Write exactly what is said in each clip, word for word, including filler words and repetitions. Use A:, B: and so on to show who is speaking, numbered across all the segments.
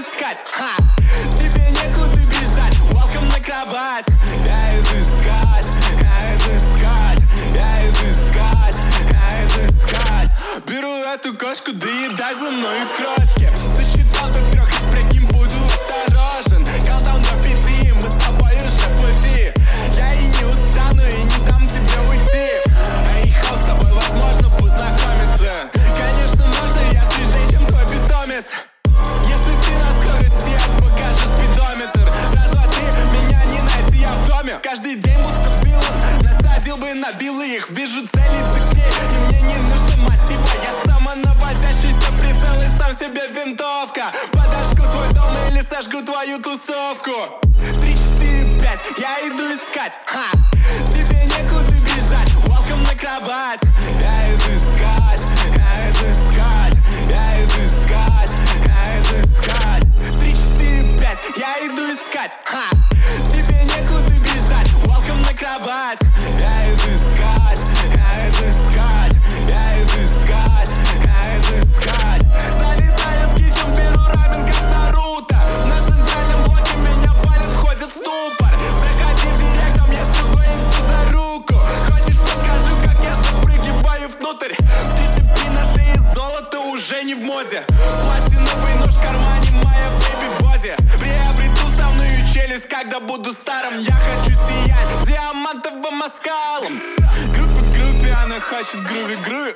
A: искать, ха! Тебе некуда бежать, welcome на кровать. Я иду искать, я иду искать, я иду искать, я иду искать. Беру эту кошку, доедай за мной крошки. Засчитал до трех и прикинь, буду осторожен. Countdown до пяти, мы с тобой уже в пути. Я и не устану, и не дам тебе уйти. Эй, хоу, с тобой возможно познакомиться. Конечно, можно, я свежее, чем твой питомец. Если ты на скорости, я покажу спидометр. Раз, два, три, меня не найти, я в доме. Каждый день будто вилан, насадил бы на вилы их. Вижу цели быстрее, и мне не нужно мотива. Я самонаводящийся прицел и сам себе винтовка. Подожгу твой дом или сожгу твою тусовку. Три, четыре, пять, я иду искать, ха! Тебе некуда бежать, welcome на кровать. Я иду искать, я иду искать, я иду искать, я иду искать. Три, четыре, пять, я иду искать, ха! Тебе некуда бежать, welcome на кровать. Я иду искать, я иду искать, я иду искать, я иду искать. Залетаю в кичен, беру рамен как Наруто. На центральном блоке меня палят, ходят в ступор. Заходи в директ, там я с другой иду за руку. Хочешь, покажу, как я запрыгиваю внутрь. Прицепи на шее, золото уже не в моде. Платиновый нож в кармане, моя бэйби в боди. Приобрету ставную челюсть, когда буду старым. Я хочу сиять диамантовым оскалом. Группа в группе, она хочет груви-груви.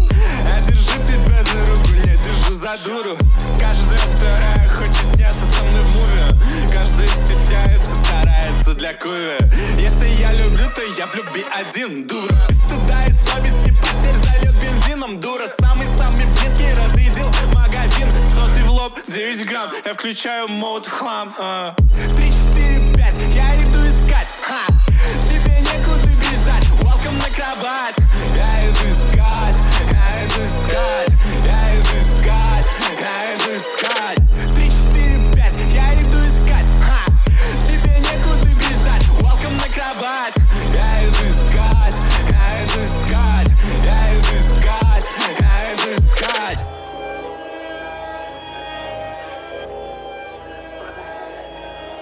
A: Я держу тебя за руку, не держу за дуру. Каждая вторая хочет сняться со мной в муви. Каждая стесняется, старается для куви. Если я люблю, то я в любви один, дура. Без стыда и совести постель зальет бензином, дура. Самый-самый близкий разрядил магазин. Сотый в лоб, девять грамм, я включаю мод в хлам. а. Три, четыре, пять, я иду искать, ха! Тебе некуда бежать, welcome на кровать. Я иду искать, я иду искать, я иду искать, я иду искать. Три, четыре, пять, я иду искать, ха! Тебе некуда бежать, welcome на кровать. Я иду искать, я иду искать, я иду искать, я иду искать.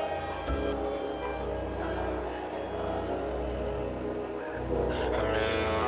B: A million